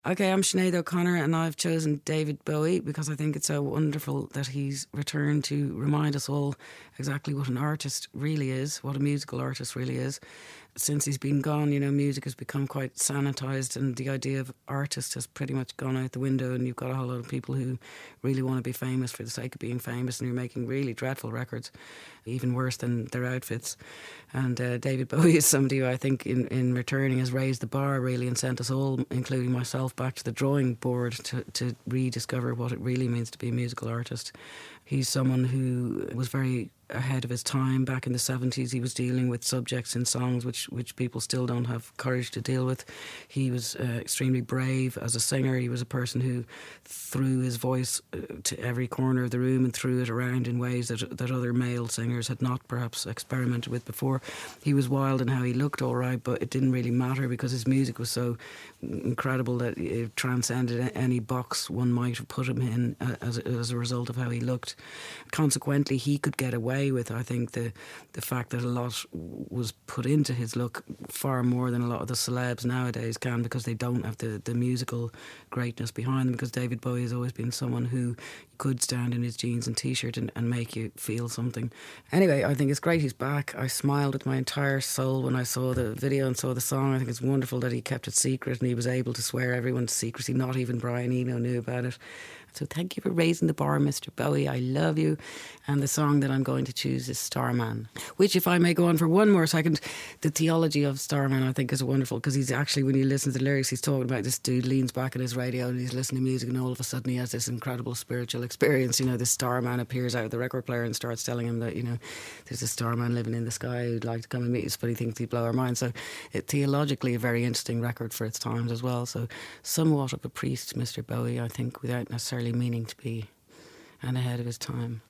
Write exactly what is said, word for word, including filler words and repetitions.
Okay, I'm Sinead O'Connor and I've chosen David Bowie because I think it's so wonderful that he's returned to remind us all exactly what an artist really is, what a musical artist really is. Since he's been gone, you know, music has become quite sanitised and the idea of artist has pretty much gone out the window, and you've got a whole lot of people who really want to be famous for the sake of being famous and who are making really dreadful records, even worse than their outfits. And uh, David Bowie is somebody who I think in, in returning has raised the bar really and sent us all, including myself, back to the drawing board to, to rediscover what it really means to be a musical artist. He's someone who was very ahead of his time. Back in the seventies, he was dealing with subjects in songs which, which people still don't have courage to deal with. He was uh, extremely brave as a singer. He was a person who threw his voice uh, to every corner of the room and threw it around in ways that, that other male singers had not perhaps experimented with before. He was wild in how he looked, all right, but it didn't really matter because his music was so incredible that it transcended any box one might have put him in uh, as, as a result of how he looked. Consequently, he could get away with, I think, the the fact that a lot was put into his look far more than a lot of the celebs nowadays can, because they don't have the, the musical greatness behind them, because David Bowie has always been someone who could stand in his jeans and t-shirt and, and make you feel something. Anyway, I think it's great he's back. I smiled with my entire soul when I saw the video and saw the song. I think it's wonderful that he kept it secret and he was able to swear everyone to secrecy. Not even Brian Eno knew about it. So thank you for raising the bar, Mister Bowie. I love you. And the song that I'm going to choose is Starman, which, if I may go on for one more second, the theology of Starman I think is wonderful, because he's actually, when you listen to the lyrics, he's talking about this dude leans back at his radio and he's listening to music, and all of a sudden he has this incredible spiritual experience. You know, this Starman appears out of the record player and starts telling him that, you know, there's a starman living in the sky who'd like to come and meet us, but he thinks he'd blow our minds. So it, theologically a very interesting record for its times as well. So somewhat of a priest, Mister Bowie, I think, without necessarily meaning to be, and ahead of his time.